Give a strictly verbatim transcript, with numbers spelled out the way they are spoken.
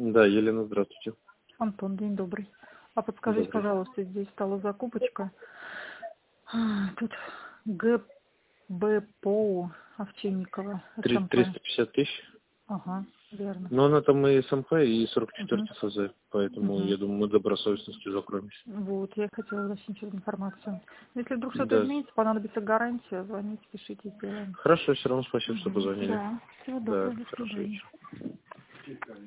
Да, Елена, здравствуйте. Антон, день добрый. А подскажите, Добрый. пожалуйста, здесь стала закупочка. А, Тут ГБПО Овчинникова, Три- СМП. триста пятьдесят тысяч. Ага, верно. Но она там и СМП, и сорок четыре Угу. ФЗ, поэтому, Угу. я думаю, мы добросовестностью закроемся. Вот, я хотела уточнить эту информацию. Если вдруг что-то Да. изменится, понадобится гарантия, звоните, пишите, сделаем. Хорошо, все равно спасибо, что Угу. позвонили. Да, всего Да, доброго, до хорошего свидания. вечера.